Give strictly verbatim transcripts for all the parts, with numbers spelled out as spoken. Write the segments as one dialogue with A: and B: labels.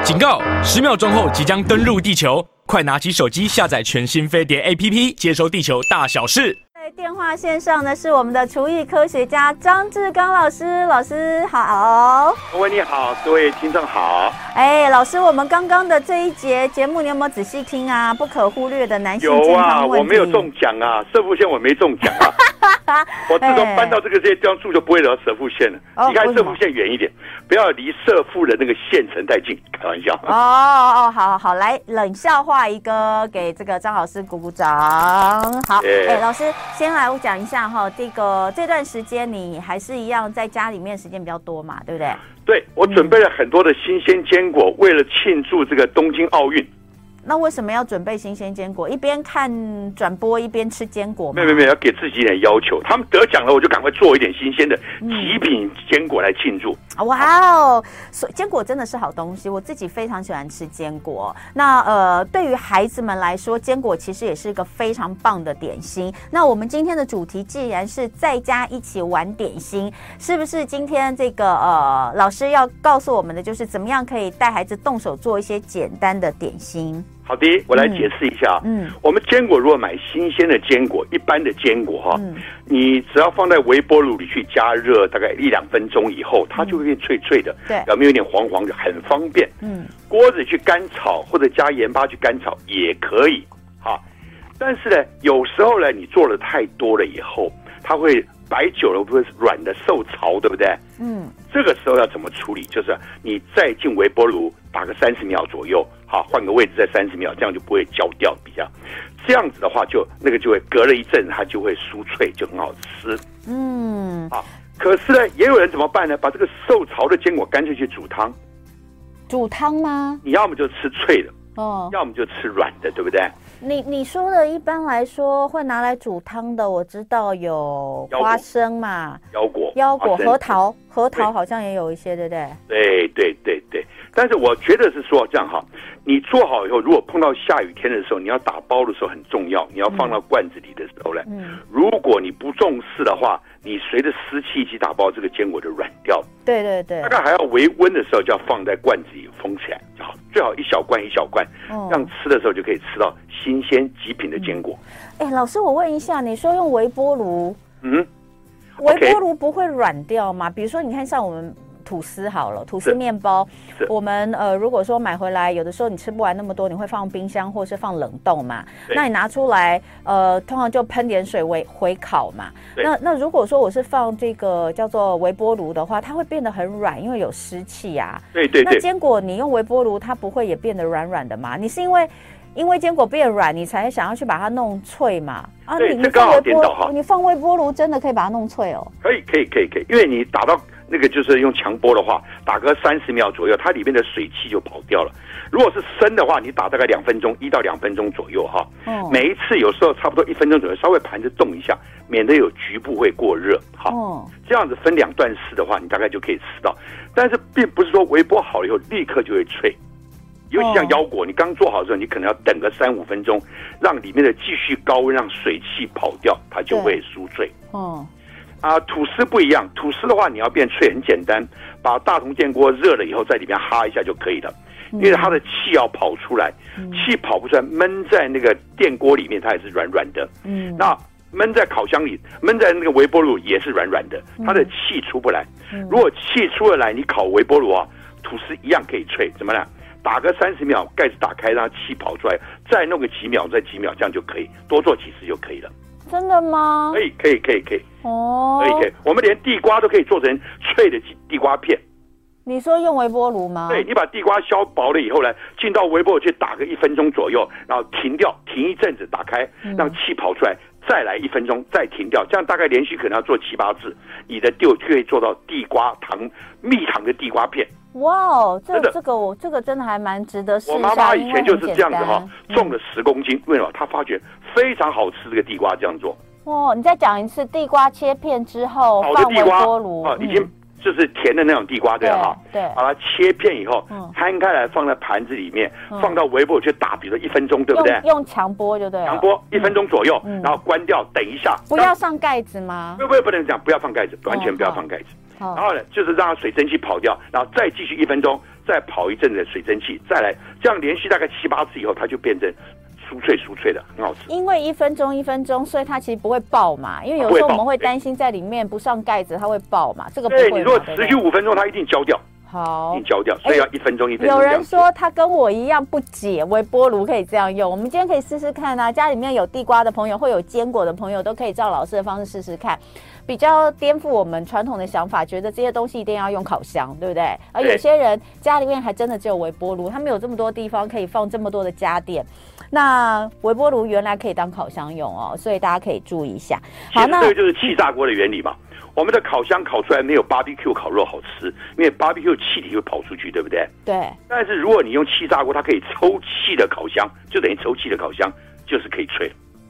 A: 警告！十秒钟后即将登陆地球，快拿起手机下载全新飞碟 A P P， 接收地球大小事。
B: 在电话线上的是我们的厨艺科学家张志刚老师，老师好。
C: 各位你好，各位听众好。
B: 哎，老师，我们刚刚的这一节节目，你有没有仔细听啊？不可忽略的男性健
C: 有啊，
B: 康问题。
C: 我没有中奖啊，射腹线我没中奖啊。我自从搬到这个这些地方住，就不会聊射腹线了。
B: 哦、
C: 离开射腹线远一点，不要离射腹的那个线程太近。开玩笑。
B: 哦哦，好好好，来冷笑话一个，给这个张老师鼓鼓掌。好，哎，老师先来我讲一下哈，这个这段时间你还是一样在家里面时间比较多嘛，对不对？
C: 对，我准备了很多的新鲜坚果，为了庆祝这个东京奥运。
B: 那为什么要准备新鲜坚果？一边看转播一边吃坚果吗？
C: 没有没有没有，要给自己一点要求。他们得奖了，我就赶快做一点新鲜的极品坚果来庆祝。
B: 嗯、哇哦，所以坚果真的是好东西，我自己非常喜欢吃坚果。那呃，对于孩子们来说，坚果其实也是一个非常棒的点心。那我们今天的主题既然是在家一起玩点心，是不是今天这个呃老师要告诉我们的就是怎么样可以带孩子动手做一些简单的点心？
C: 好的，我来解释一下。嗯，我们坚果如果买新鲜的坚果，一般的坚果哈，嗯、你只要放在微波炉里去加热，大概一两分钟以后，它就会变脆脆的，对、嗯，表面有点黄黄的，很方便。嗯，锅子去干炒或者加盐巴去干炒也可以，哈。但是呢，有时候呢，你做的太多了以后，它会摆久了不会软的受潮，对不对？嗯，这个时候要怎么处理？就是你再进微波炉打个三十秒左右。好，换个位置在三十秒，这样就不会焦掉，比较这样子的话就，就那个就会隔了一阵，它就会酥脆，就很好吃。嗯，啊，可是呢，也有人怎么办呢？把这个受潮的坚果干脆去煮汤。
B: 煮汤吗？
C: 你要么就吃脆的，哦，要么就吃软的，对不对？
B: 你你说的一般来说会拿来煮汤的，我知道有花生嘛，
C: 腰果、
B: 腰果、核桃，核桃好像也有一些，对不对？
C: 对对对对。但是我觉得是说这样哈，你做好以后，如果碰到下雨天的时候，你要打包的时候很重要，你要放到罐子里的时候呢，嗯，如果你不重视的话，你随着湿气一起打包，这个坚果就软掉了。对对对，大概还要微温的时候就要放在罐子里封起来就好，最好一小罐一小罐，嗯，这样吃的时候就可以吃到新鲜极品的坚果。
B: 哎，老师，我问一下，你说用微波炉，嗯，微波炉不会软掉吗？比如说，你看像我们吐司好了，吐司面包，我们呃如果说买回来，有的时候你吃不完那么多，你会放冰箱或是放冷冻嘛？那你拿出来，呃，通常就喷点水回回烤嘛。那那如果说我是放这个叫做微波炉的话，它会变得很软，因为有湿气啊。
C: 对对对。
B: 那坚果你用微波炉，它不会也变得软软的吗？你是因为因为坚果变软，你才想要去把它弄脆嘛？
C: 啊，对，这刚好颠倒哈。
B: 你放微波炉真的可以把它弄脆哦？
C: 可以可以可以可以，因为你打到那个就是用强波的话，打个三十秒左右，它里面的水汽就跑掉了。如果是生的话，你打大概两分钟，一到两分钟左右哈。哦。每一次有时候差不多一分钟左右，稍微盘子动一下，免得有局部会过热。好。哦。这样子分两段试的话，你大概就可以吃到。但是并不是说微波好了以后立刻就会脆。尤其像腰果，你刚做好的时候，你可能要等个三五分钟，让里面的继续高温，让水汽跑掉，它就会酥脆。哦。啊，吐司不一样，吐司的话你要变脆很简单，把大同电锅热了以后，在里面哈一下就可以了，因为它的气要跑出来，气跑不出来，闷在那个电锅里面，它也是软软的。嗯，那闷在烤箱里，闷在那个微波炉也是软软的，它的气出不来。如果气出得来，你烤微波炉啊，吐司一样可以脆。怎么样？打个三十秒，盖子打开，让气跑出来，再弄个几秒，再几秒，这样就可以，多做几次就可以了。
B: 真的吗？
C: 可以，可以，可以，可以。哦，可以，可以。我们连地瓜都可以做成脆的地瓜片。
B: 你说用微波炉吗？
C: 对，你把地瓜削薄了以后呢，进到微波炉去打个一分钟左右，然后停掉，停一阵子，打开，让气跑出来，再来一分钟，再停掉，这样大概连续可能要做七八次，你的就可以做到地瓜糖蜜糖的地瓜片。
B: 哇哦，这这个我这个真的还蛮值得试一下。
C: 我妈妈以前就是这样子哈，种了十公斤，为什么？她发觉非常好吃，这个地瓜这样做。
B: 哦，你再讲一次，地瓜切片之后放微波炉，
C: 啊，已经就是甜的那种地瓜，对哈，对，把它切片以后，摊开来放在盘子里面，放到微波炉去打，比如一分钟，对不对？
B: 用强波就对了。
C: 强波一分钟左右，然后关掉，等一下。
B: 不要上盖子吗？
C: 不不不能这样，不要放盖子，完全不要放盖子。然后呢，就是让它水蒸气跑掉，然后再继续一分钟， 再跑一阵子的水蒸气，再来这样连续大概七八次以后，它就变成酥脆酥脆的，很好吃。
B: 因为一分钟一分钟，所以它其实不会爆嘛。因为有时候我们会担心在里面不上盖子它会爆嘛，这个不会。
C: 对，你如果持续五分钟，它一定焦掉。
B: 好，
C: 一定焦掉，所以要一分钟一分钟。
B: 有人说他跟我一样不解，微波炉可以这样用。我们今天可以试试看啊，家里面有地瓜的朋友，会有坚果的朋友，都可以照老师的方式试试看。比较颠覆我们传统的想法，觉得这些东西一定要用烤箱，对不对？而有些人家里面还真的只有微波炉，他们有这么多地方可以放这么多的家电。那微波炉原来可以当烤箱用哦，所以大家可以注意一下。
C: 好，那这个就是气炸锅的原理嘛。我们的烤箱烤出来没有 B B Q 烤肉好吃，因为 B B Q 气体会跑出去，对不对？
B: 对。
C: 但是如果你用气炸锅，它可以抽气的烤箱，就等于抽气的烤箱，就是可以脆。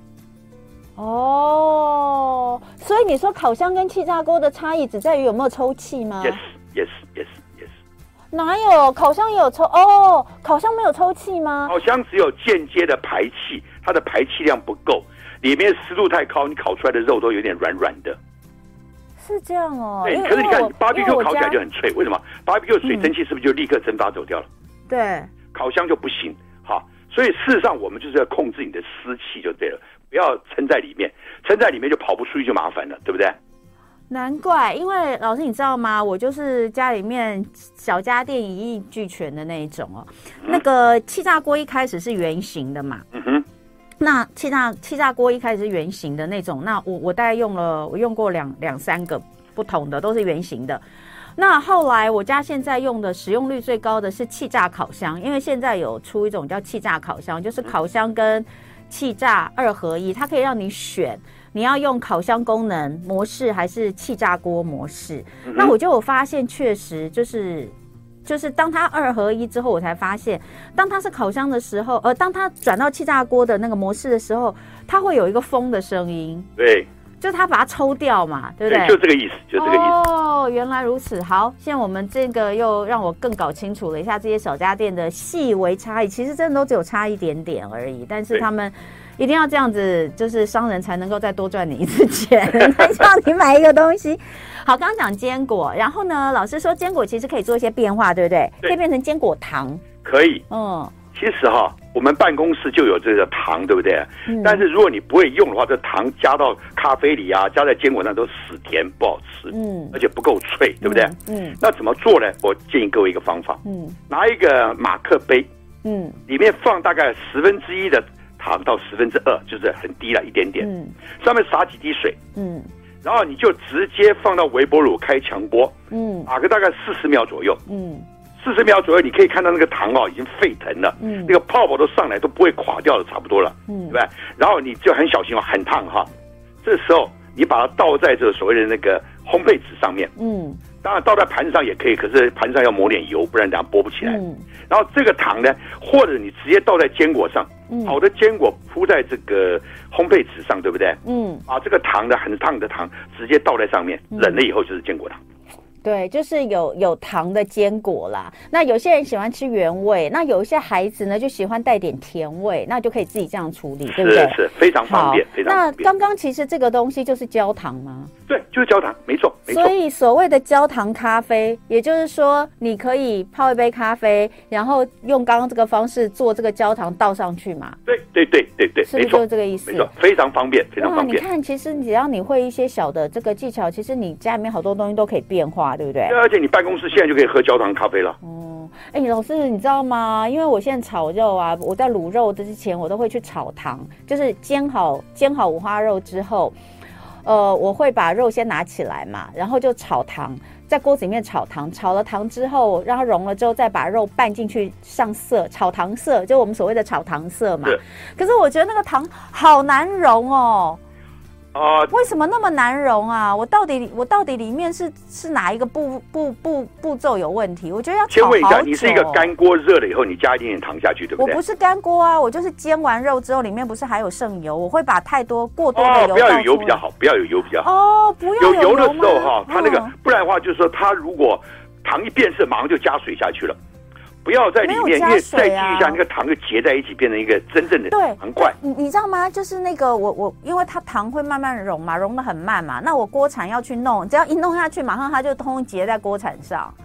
B: 哦，所以你说烤箱跟气炸锅的差异只在于有没有抽气吗
C: ？Yes, yes, yes, yes。
B: 哪有？烤箱也有抽哦？烤箱没有抽气吗？
C: 烤箱只有间接的排气，它的排气量不够，里面湿度太高，你烤出来的肉都有点软软的。
B: 是这样哦。
C: 对，可是你看 B B Q 烤起来就很脆，为什么 ？B B Q 水蒸气是不是就立刻蒸发走掉了？
B: 嗯、对，
C: 烤箱就不行。好，所以事实上我们就是要控制你的湿气就对了，不要撑在里面，撑在里面就跑不出去就麻烦了，对不对？
B: 难怪，因为老师你知道吗？我就是家里面小家电一应俱全的那一种哦。嗯、那个气炸锅一开始是圆形的嘛。嗯哼。那气炸气炸锅一开始是圆形的那种，那我我大概用了我用过两两三个不同的，都是圆形的。那后来我家现在用的使用率最高的是气炸烤箱，因为现在有出一种叫气炸烤箱，就是烤箱跟气炸二合一，它可以让你选你要用烤箱功能模式还是气炸锅模式。嗯、那我就有发现，确实就是。就是当它二合一之后，我才发现，当它是烤箱的时候，呃，当它转到气炸锅的那个模式的时候，它会有一个风的声音。
C: 对，
B: 就是它把它抽掉嘛，对不对？
C: 对，就这个意思，就这个意思。
B: 哦，原来如此。好，现在我们这个又让我更搞清楚了一下这些小家电的细微差异，其实真的都只有差一点点而已，但是他们一定要这样子，就是商人才能够再多赚你一次钱，才叫你买一个东西。好，刚刚讲坚果，然后呢，老师说坚果其实可以做一些变化，对不对？
C: 对，
B: 可以变成坚果糖。
C: 可以。
B: 嗯，
C: 其实哈，我们办公室就有这个糖，对不对？嗯。但是如果你不会用的话，这糖加到咖啡里啊，加在坚果上都死甜，不好吃。嗯。而且不够脆，对不对？嗯。嗯，那怎么做呢？我建议各位一个方法。嗯。拿一个马克杯。嗯。里面放大概十分之一的糖到十分之二，就是很低了一点点。嗯。上面撒几滴水。嗯。然后你就直接放到微波炉开强波，嗯，打个大概四十秒左右，嗯，四十秒左右，你可以看到那个糖哦已经沸腾了，嗯，那个泡泡都上来，都不会垮掉的，差不多了，嗯，对吧？然后你就很小心哦，很烫哈，这时候你把它倒在这所谓的那个烘焙纸上面，嗯，当然倒在盘子上也可以，可是盘子上要抹点油，不然等下剥不起来。嗯，然后这个糖呢，或者你直接倒在坚果上。嗯、好的坚果铺在这个烘焙纸上，对不对？嗯，把这个糖的很烫的糖直接倒在上面，冷了以后就是坚果糖。
B: 对，就是有有糖的坚果啦。那有些人喜欢吃原味，那有一些孩子呢就喜欢带点甜味，那就可以自己这样处理，对不对？
C: 是是，非常方便，非常方便。
B: 那刚刚其实这个东西就是焦糖吗？
C: 对，就是焦糖，没错，没错。
B: 所以所谓的焦糖咖啡，也就是说你可以泡一杯咖啡，然后用刚刚这个方式做这个焦糖倒上去嘛？
C: 对对对对对，
B: 是不是就是这个意思？
C: 没错，非常方便，非常方便。
B: 你看，其实只要你会一些小的这个技巧，其实你家里面好多东西都可以变化。对不对？
C: 对，而且你办公室现在就可以喝焦糖咖啡了。
B: 哦，哎，老师，你知道吗？因为我现在炒肉啊，我在卤肉之前，我都会去炒糖，就是煎好煎好五花肉之后，呃，我会把肉先拿起来嘛，然后就炒糖，在锅子里面炒糖，炒了糖之后，让它融了之后，再把肉拌进去上色，炒糖色，就我们所谓的炒糖色嘛。可是我觉得那个糖好难融哦。啊、呃，为什么那么难融啊？我到底我到底里面是是哪一个步步步步骤有问题？我觉得要炒好久。
C: 先问一下，你是一个干锅热了以后，你加一点点糖下去，对不对？
B: 我不是干锅啊，我就是煎完肉之后，里面不是还有剩油，我会把太多过多的油、哦、
C: 不要有油比较好，不要有油比较好。
B: 哦，不要
C: 有油的时候
B: 哈，
C: 它那个、嗯、不然的话，就是说它如果糖一变色，马上就加水下去了。不要在里面，因为再继续下，那个糖就结在一起，变成一个真正的糖块。
B: 你你知道吗？就是那个我我，因为它糖会慢慢融嘛，融得很慢嘛。那我锅铲要去弄，只要一弄下去，马上它就通结在锅铲上。
C: 对，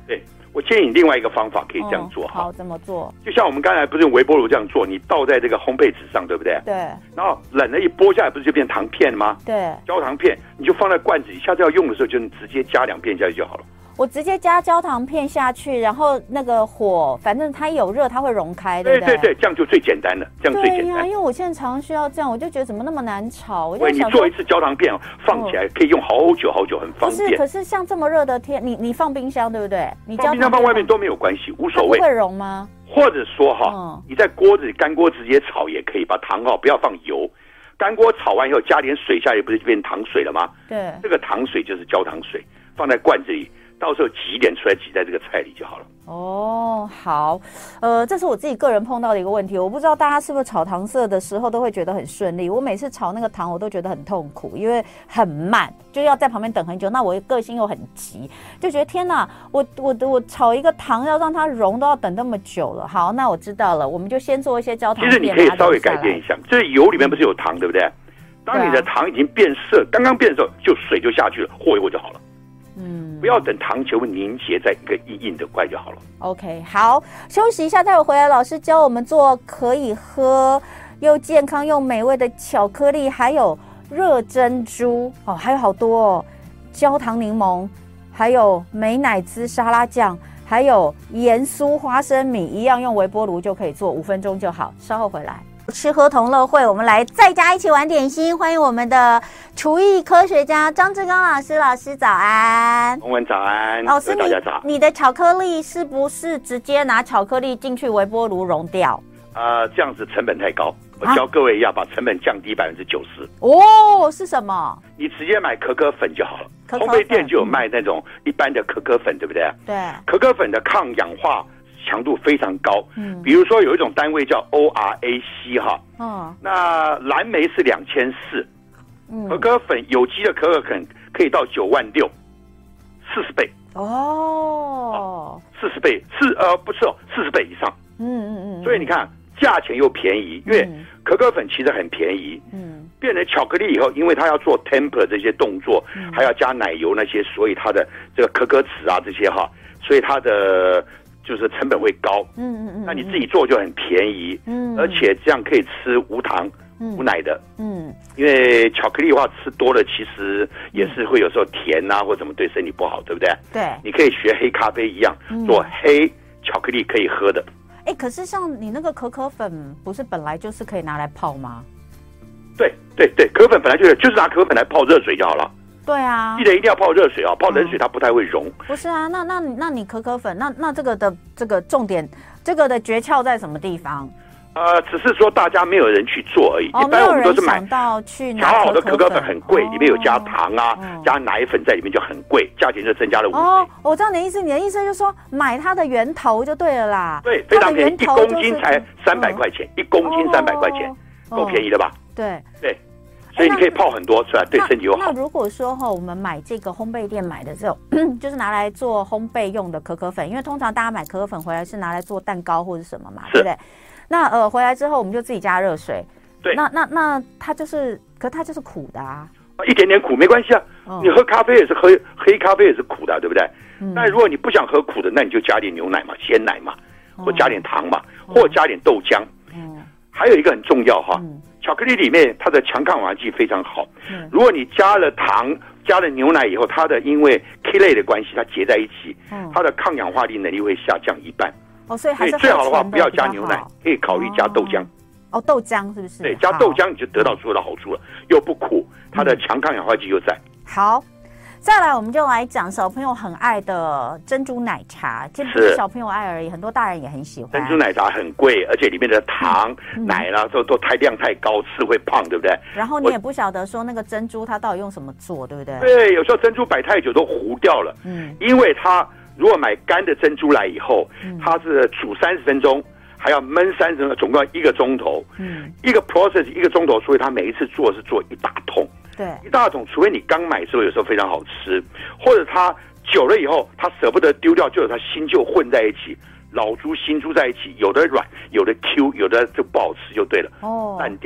C: 我建议你另外一个方法可以这样做哈、
B: 哦。好，怎么做？
C: 就像我们刚才不是用微波炉这样做，你倒在这个烘焙纸上，对不对？
B: 对。
C: 然后冷了一剥下来，不是就变糖片吗？
B: 对。焦
C: 糖片，你就放在罐子里，下次要用的时候就直接加两片下去就好了。
B: 我直接加焦糖片下去，然后那个火，反正它有热，它会溶开，对不对？
C: 对对对，这样就最简单了，这样最简单。
B: 对呀、啊，因为我现在常需要这样，我就觉得怎么那么难炒。我
C: 就想你做一次焦糖片放起来可以用好久好久，很方便。
B: 不是，可是像这么热的天，你你放冰箱对不对？你
C: 放冰箱放外面都没有关系，无所谓。
B: 不会溶吗？
C: 或者说哈、嗯，你在锅子里干锅直接炒也可以，把糖哈不要放油，干锅炒完以后加点水下去，不是就变糖水了吗？
B: 对，
C: 这个糖水就是焦糖水，放在罐子里。到时候挤一点出来，挤在这个菜里就好了。
B: 哦，好，呃，这是我自己个人碰到的一个问题，我不知道大家是不是炒糖色的时候都会觉得很顺利。我每次炒那个糖，我都觉得很痛苦，因为很慢，就要在旁边等很久。那我个性又很急，就觉得天哪，我我我炒一个糖要让它融都要等那么久了。好，那我知道了，我们就先做一些焦糖片。
C: 其实你可以稍微改变一下，这油里面不是有糖，对不对？当你的糖已经变色，刚刚变的时候，就水就下去了，和一和就好了。嗯，不要等糖球凝结在一个硬硬的块就好了。
B: OK， 好，休息一下，待会回来老师教我们做可以喝又健康又美味的巧克力，还有热珍珠哦，还有好多哦，焦糖柠檬，还有美乃滋沙拉酱，还有盐酥花生米，一样用微波炉就可以做，五分钟就好。稍后回来。吃喝同乐会，我们来在家一起玩点心。欢迎我们的厨艺科学家张志刚老师，老师早安。
C: 洪文早安，
B: 老师
C: 大家早。
B: 你的巧克力是不是直接拿巧克力进去微波炉溶掉？
C: 呃，这样子成本太高，我教各位要把成本降低百分之九十。
B: 哦，是什么？
C: 你直接买可可粉就好了。烘焙店就有卖那种一般的可可粉，对不对？
B: 对。
C: 可可粉的抗氧化强度非常高，嗯，比如说有一种单位叫 O R A C 哈，哦，那蓝莓是两千四，可可粉有机的可可粉可以到九万六，四十倍
B: 哦，
C: 四十倍四呃不是哦，四十倍以上，嗯嗯嗯，所以你看价钱又便宜，因为可可粉其实很便宜，嗯，变成巧克力以后，因为它要做 temper 这些动作，嗯，还要加奶油那些，所以它的这个可可脂啊这些哈，所以它的就是成本会高，嗯嗯嗯，那你自己做就很便宜，嗯，而且这样可以吃无糖、嗯、无奶的，嗯，因为巧克力的话吃多了，其实也是会有时候甜啊或怎么对身体不好，对不对？
B: 对，
C: 你可以学黑咖啡一样，做黑巧克力可以喝的。
B: 哎，可是像你那个可可粉，不是本来就是可以拿来泡吗？
C: 对对对，可可粉本来就是就是拿可可粉来泡热水就好了。
B: 对啊，
C: 记得一定要泡热水啊，泡冷水它不太会溶。
B: 不是啊，那那那你可可粉，那那这个的这个重点，这个的诀窍在什么地方？
C: 呃，只是说大家没有人去做而已。
B: 哦，
C: 一般我们都是买
B: 到去
C: 调好的可可粉很贵，里面有加糖啊，加奶粉在里面就很贵，价钱就增加了五倍。
B: 哦，我知道你的意思，你的意思就是说买它的源头就对了啦。
C: 对，非常便宜，一公斤才三百块钱，一公斤三百块钱，够便宜的吧？
B: 对
C: 对。所以你可以泡很多出来，对身体又好。
B: 那如果说哈，我们买这个烘焙店买的这种，就是拿来做烘焙用的可可粉，因为通常大家买可可粉回来是拿来做蛋糕或者什么嘛，对不对？那呃回来之后我们就自己加热水。
C: 对。
B: 那那那它就是，可它就是苦的啊。
C: 一点点苦没关系啊，哦、你喝咖啡也是喝黑咖啡也是苦的、啊，对不对？嗯。但如果你不想喝苦的，那你就加点牛奶嘛，鲜奶嘛，或加点糖嘛，嗯、或加点豆浆。嗯。还有一个很重要哈。嗯，巧克力里面它的强抗氧化剂非常好，嗯，如果你加了糖、加了牛奶以后，它的因为 K 类的关系，它结在一起，嗯，它的抗氧化力能力会下降一半。
B: 哦，所以还是
C: 最好的话不要加牛奶，可以考虑加豆浆。
B: 哦，豆浆是不是？
C: 对，加豆浆你就得到所有的好处了，又不苦，它的强抗氧化剂又在。
B: 好。再来，我们就来讲小朋友很爱的珍珠奶茶。这不是小朋友爱而已，很多大人也很喜欢。
C: 珍珠奶茶很贵，而且里面的糖、嗯、奶啦都都太量太高，吃会胖，对不对？
B: 然后你也不晓得说那个珍珠它到底用什么做，对不对？
C: 对，有时候珍珠摆太久都糊掉了。嗯，因为它如果买干的珍珠来以后，嗯、它是煮三十分钟，还要焖三十分钟，总共一个钟头。嗯，一个 process 一个钟头，所以它每一次做是做一大桶。
B: 对，
C: 一大桶，除非你刚买的时候有时候非常好吃，或者它久了以后它舍不得丢掉，就有它新旧混在一起，老猪新猪在一起，有的软，有的 Q， 有的就不好吃就对了，哦，烂掉了。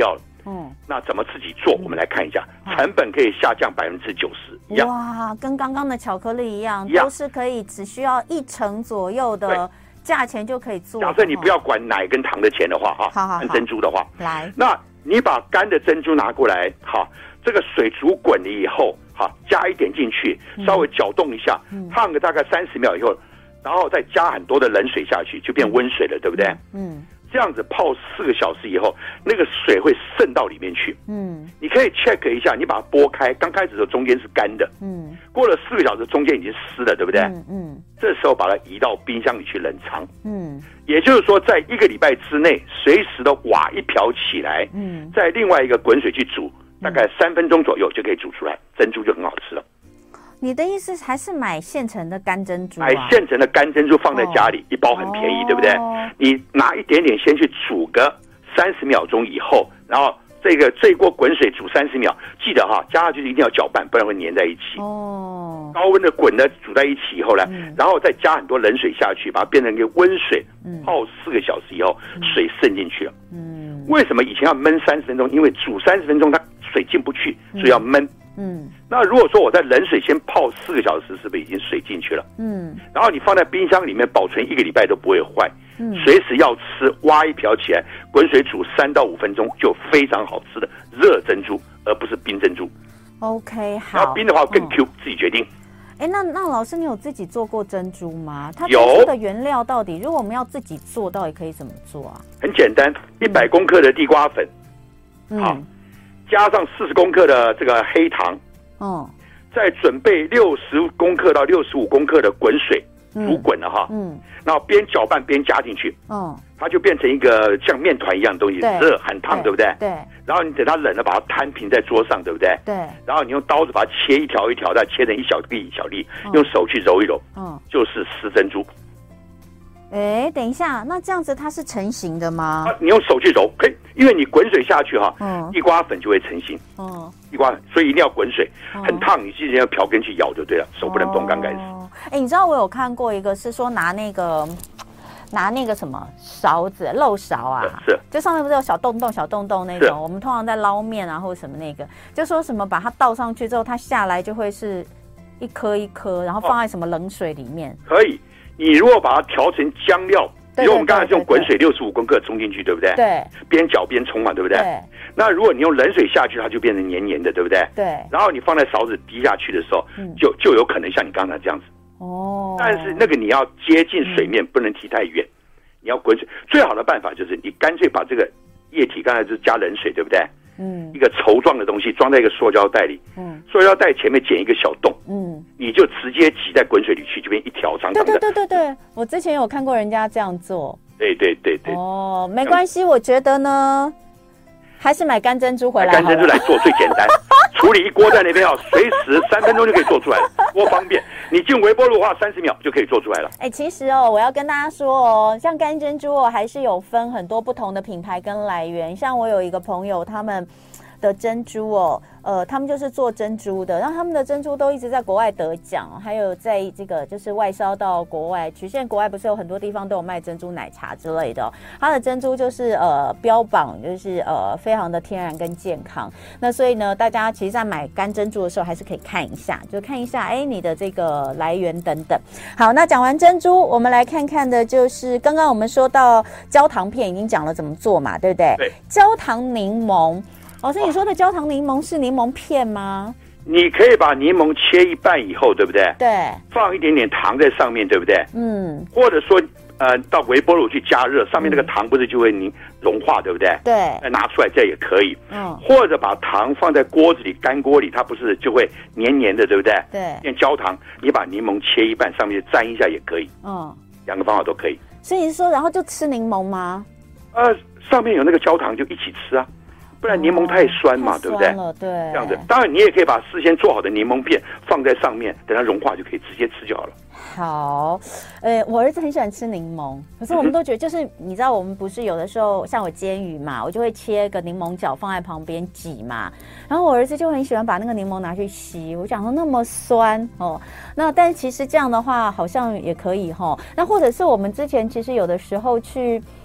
C: 嗯，那怎么自己做？我们来看一下，成本可以下降百分之九十，一样。
B: 哇，跟刚刚的巧克力一样，都是可以只需要一成左右的价钱就可以做。
C: 假设你不要管奶跟糖的钱的话，哈，
B: 好好，
C: 珍珠的话，
B: 来，
C: 那你把干的珍珠拿过来，哈，这个水煮滚了以后，哈，加一点进去，稍微搅动一下，烫个大概三十秒以后，然后再加很多的冷水下去，就变温水了，对不对？嗯。这样子泡四个小时以后，那个水会渗到里面去。嗯，你可以 check 一下，你把它拨开，刚开始的时候中间是干的。嗯，过了四个小时，中间已经湿了，对不对？嗯嗯。这时候把它移到冰箱里去冷藏。嗯，也就是说，在一个礼拜之内，随时的挖一瓢起来。嗯，在另外一个滚水去煮，大概三分钟左右就可以煮出来，珍珠就很好吃了。
B: 你的意思还是买现成的干珍珠、啊？
C: 买现成的干珍珠放在家里，哦、一包很便宜，对不对？你拿一点点先去煮个三十秒钟以后，然后这个这一锅滚水煮三十秒，记得哈，加下去一定要搅拌，不然会粘在一起。哦，高温的滚的煮在一起以后呢，嗯、然后再加很多冷水下去，把它变成一个温水，嗯、泡四个小时以后，嗯、水渗进去了。嗯，为什么以前要焖三十分钟？因为煮三十分钟它水进不去，所以要焖。嗯，那如果说我在冷水先泡四个小时，是不是已经水进去了？嗯，然后你放在冰箱里面保存一个礼拜都不会坏。嗯，随时要吃，挖一瓢起来，滚水煮三到五分钟，就非常好吃的热珍珠，而不是冰珍珠。
B: OK， 好。
C: 然后冰的话更 Q，、嗯、自己决定。
B: 哎，那那老师，你有自己做过珍珠吗？它珍珠的原料到底，如果我们要自己做，到底可以怎么做啊？
C: 很简单，一百公克的地瓜粉，嗯、好。加上四十公克的这个黑糖，哦，再准备六十公克到六十五公克的滚水，煮滚了哈，嗯，然后边搅拌边加进去，哦，它就变成一个像面团一样的东西，热很烫，对不对？对。然后你等它冷了，把它摊平在桌上，对不对？对。然后你用刀子把它切一条一条，再切成一小粒一小粒，用手去揉一揉，嗯，就是湿珍珠。
B: 哎，等一下，那这样子它是成型的吗？
C: 啊，你用手去揉，可以，因为你滚水下去哈，嗯，地瓜粉就会成型。哦，地瓜粉，所以一定要滚水，很烫，你之前要瓢根去舀就对了，手不能动，刚开始。
B: 哎，你知道我有看过一个是说拿那个拿那个什么勺子漏勺啊，
C: 是，
B: 就上面不是有小洞洞小洞洞那种，我们通常在捞面啊或者什么那个，就说什么把它倒上去之后，它下来就会是一颗一颗，然后放在什么冷水里面，
C: 可以。你如果把它调成浆料，比如我们刚才用滚水六十五公克冲进去，对不对？
B: 对。
C: 边搅边冲嘛，对不对？对。那如果你用冷水下去，它就变成黏黏的，对不对？
B: 对。
C: 然后你放在勺子滴下去的时候，嗯、就就有可能像你刚才这样子。哦。但是那个你要接近水面，嗯、不能提太远，你要滚水。最好的办法就是你干脆把这个液体，刚才就是加冷水，对不对？嗯，一个稠状的东西装在一个塑胶袋里，嗯，塑胶袋前面剪一个小洞，嗯，你就直接挤在滚水里去，就变一条长长的。
B: 对对对对对，我之前有看过人家这样做。
C: 对对对对。
B: 哦，没关系，我觉得呢，还是买干珍珠回来。
C: 干珍珠来做最简单，处理一锅在那边哦，随时三分钟就可以做出来了，多方便。你进微波炉的话，三十秒就可以做出来了。
B: 哎，其实哦，我要跟大家说哦，像干珍珠哦，还是有分很多不同的品牌跟来源。像我有一个朋友，他们的珍珠哦，呃，他们就是做珍珠的，然后他们的珍珠都一直在国外得奖，还有在这个就是外销到国外去。现在国外不是有很多地方都有卖珍珠奶茶之类的、哦，它的珍珠就是呃标榜就是呃非常的天然跟健康。那所以呢，大家其实在买干珍珠的时候，还是可以看一下，就看一下哎你的这个来源等等。好，那讲完珍珠，我们来看看的就是刚刚我们说到焦糖片已经讲了怎么做嘛，对不对？
C: 对，
B: 焦糖柠檬。老师，你说的焦糖柠檬是柠檬片吗？
C: 你可以把柠檬切一半以后，对不对？
B: 对。
C: 放一点点糖在上面，对不对？嗯。或者说，呃，到微波炉去加热，上面那个糖不是就会凝融化，对不对？
B: 对。
C: 拿出来这也可以。嗯。或者把糖放在锅子里，干锅里，它不是就会黏黏的，对不对？
B: 对。
C: 变焦糖，你把柠檬切一半，上面沾一下也可以。嗯。两个方法都可以。
B: 所以你是说，然后就吃柠檬吗？
C: 呃，上面有那个焦糖就一起吃啊。不然柠檬太酸嘛，
B: 哦、
C: 对不对？
B: 对，
C: 这样子。当然，你也可以把事先做好的柠檬片放在上面，等它融化就可以直接吃就好了。
B: 好，呃，我儿子很喜欢吃柠檬，可是我们都觉得，就是你知道，我们不是有的时候像我煎鱼嘛，我就会切个柠檬角放在旁边挤嘛，然后我儿子就很喜欢把那个柠檬拿去吸。我讲说那么酸哦，那但是其实这样的话好像也可以哈、哦。那或者是我们之前其实有的时候去。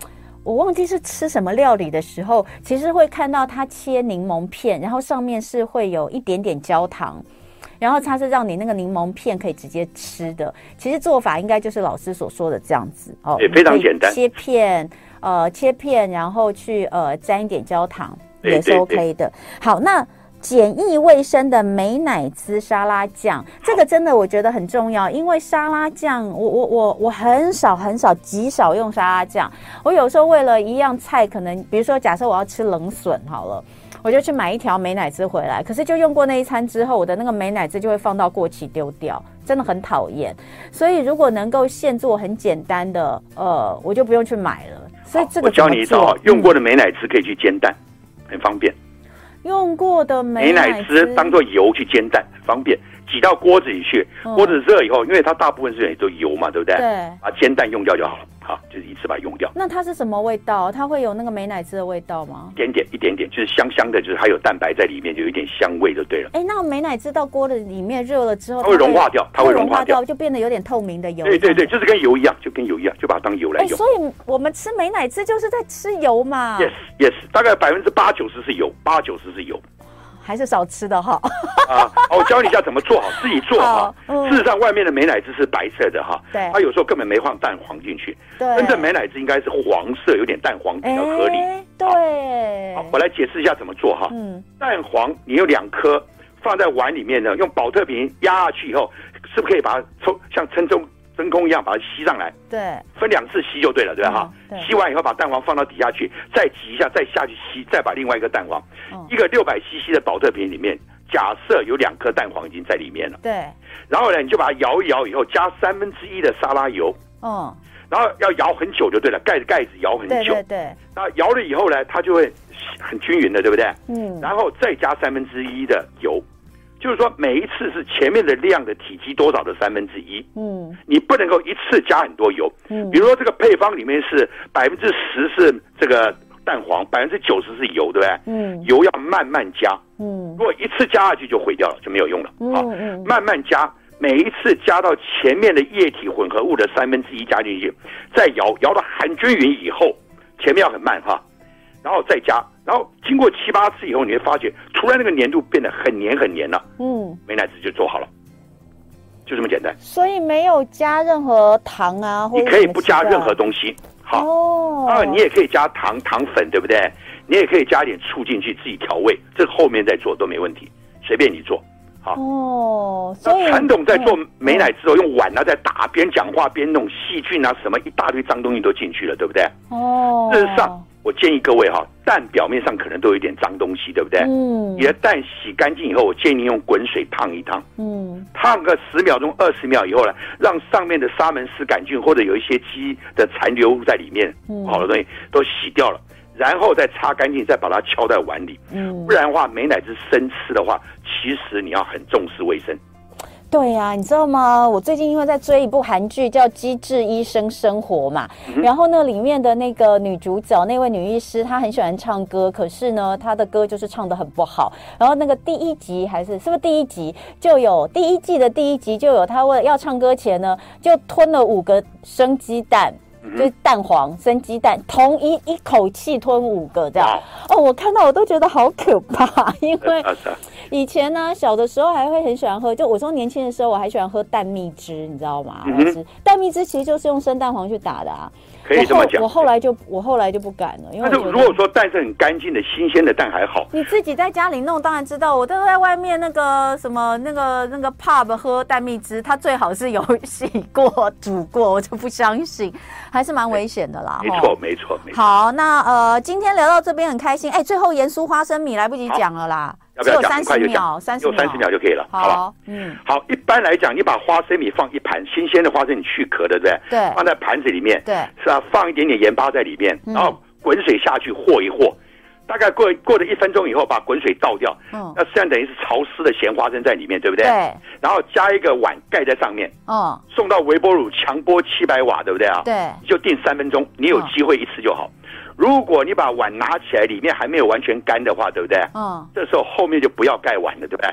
B: 我忘记是吃什么料理的时候，其实会看到他切柠檬片，然后上面是会有一点点焦糖，然后它是让你那个柠檬片可以直接吃的。其实做法应该就是老师所说的这样子哦，
C: 也非常简单，
B: 切片呃切片，然后去呃沾一点焦糖也是 OK 的。好，那简易卫生的美乃滋沙拉酱，这个真的我觉得很重要，因为沙拉酱，我我我我很少很少极少用沙拉酱。我有时候为了一样菜，可能比如说假设我要吃冷笋好了，我就去买一条美乃滋回来，可是就用过那一餐之后，我的那个美乃滋就会放到过期丢掉，真的很讨厌。所以如果能够现做很简单的，呃，我就不用去买了。所以这个
C: 我教你一招，用过的美乃滋可以去煎蛋，很方便。
B: 用过的美
C: 乃滋当做油去煎蛋，很方便，挤到锅子里去，锅子热以后，因为它大部分是都油嘛，对不对？
B: 对，
C: 把煎蛋用掉就好了，好，就是一次把它用掉。
B: 那它是什么味道？它会有那个美乃滋的味道吗？
C: 一点点，一点点，就是香香的，就是还有蛋白在里面，就有一点香味就对了。
B: 哎，那美乃滋到锅的里面热了之后，
C: 它会融化掉，它会融化掉，
B: 就变得有点透明的油。
C: 对对对，就是跟油一样，就跟油一样，就把它当油来用。
B: 所以我们吃美乃滋就是在吃油嘛。
C: Yes Yes， 大概百分之八九十是油，八九十是油。
B: 还是少吃的哈。
C: 啊，我教你一下怎么做好，自己做哈。嗯、事实上，外面的美乃滋是白色的哈，
B: 对，
C: 它有时候根本没放蛋黄进去。
B: 对，
C: 真正美乃滋应该是黄色，有点蛋黄比较合理。
B: 对，
C: 好，我来解释一下怎么做哈。嗯，蛋黄你有两颗放在碗里面呢，用保特瓶压下去以后，是不是可以把它抽像称中真空一样把它吸上来？
B: 对，
C: 分两次吸就对了，对吧？哈、嗯，吸完以后把蛋黄放到底下去，再挤一下，再下去吸，再把另外一个蛋黄，嗯、一个六百 C C 的保特瓶里面，假设有两颗蛋黄已经在里面了。
B: 对，
C: 然后呢，你就把它摇一摇以后，加三分之一的沙拉油。嗯，然后要摇很久就对了，盖着盖子摇很久。
B: 对对对。
C: 然后摇了以后呢，它就会很均匀的，对不对？嗯。然后再加三分之一的油。就是说，每一次是前面的量的体积多少的三分之一。嗯，你不能够一次加很多油。嗯，比如说这个配方里面是百分之十是这个蛋黄，百分之九十是油，对不对？嗯，油要慢慢加。嗯，如果一次加下去就毁掉了，就没有用了。嗯嗯，慢慢加，每一次加到前面的液体混合物的三分之一加进去，再摇，摇到很均匀以后，前面要很慢哈。然后再加，然后经过七八次以后，你会发觉，突然那个粘度变得很黏很黏了。嗯，美乃滋就做好了，就这么简单。
B: 所以没有加任何糖啊，或者
C: 你可以不加任何东西。好，哦，啊，你也可以加糖糖粉，对不对？你也可以加点醋进去，自己调味，这后面再做都没问题，随便你做。好
B: 哦，
C: 所以传统在做美乃滋哦，用碗啊在打，边讲话边弄细菌啊，什么一大堆脏东西都进去了，对不对？哦，事实上。我建议各位哈，蛋表面上可能都有一点脏东西，对不对？嗯。你的蛋洗干净以后，我建议你用滚水烫一烫。嗯。烫个十秒钟、二十秒以后呢，让上面的沙门氏杆菌或者有一些鸡的残留物在里面，不好的东西都洗掉了，然后再擦干净，再把它敲在碗里。嗯。不然的话，美乃滋生吃的话，其实你要很重视卫生。
B: 对呀、啊，你知道吗？我最近因为在追一部韩剧叫《机智医生生活》嘛，嗯、然后呢，里面的那个女主角那位女医师，她很喜欢唱歌，可是呢，她的歌就是唱得很不好。然后那个第一集还是是不是第一集就有第一季的第一集就有她为了要唱歌前呢，就吞了五个生鸡蛋。就是蛋黄生鸡蛋，同一一口气吞五个这样。哦，我看到我都觉得好可怕，因为以前呢、啊，小的时候还会很喜欢喝，就我说年轻的时候我还喜欢喝蛋蜜汁，你知道吗？老师、嗯，蛋蜜汁其实就是用生蛋黄去打的啊。
C: 可以这么讲。
B: 我后来就我后来就不敢了，因为
C: 但是如果说蛋是很干净的、新鲜的蛋还好。
B: 你自己在家里弄，当然知道。我都在外面那个什么那个那个 pub 喝蛋蜜汁，它最好是有洗过、煮过，我就不相信。还是蛮危险的啦，
C: 没错没错没错。
B: 好，那呃，今天聊到这边很开心，哎，最后盐酥花生米来不及讲了啦，
C: 要不要讲？
B: 三十秒，三十
C: 秒，有三十秒就可以了，好不好？嗯，好。一般来讲，你把花生米放一盘，新鲜的花生米去壳，对不对？
B: 对，
C: 放在盘子里面，
B: 对，
C: 是吧？放一点点盐巴在里面，然后滚水下去和一和。大概过过了一分钟以后，把滚水倒掉，嗯，那这样等于是潮湿的咸花生在里面，对不对？
B: 对。
C: 然后加一个碗盖在上面，嗯，送到微波炉强波七百瓦，对不对啊？
B: 对。
C: 就定三分钟，你有机会一吃就好。嗯、如果你把碗拿起来，里面还没有完全干的话，对不对？嗯。这时候后面就不要盖碗了，对不对？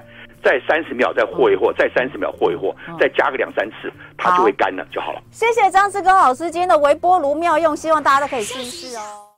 C: 再三十秒再和一和，再三十秒和一和，再加个两三次，它就会干了就好了。
B: 谢谢张志庚老师今天的微波炉妙用，希望大家都可以试一试哦。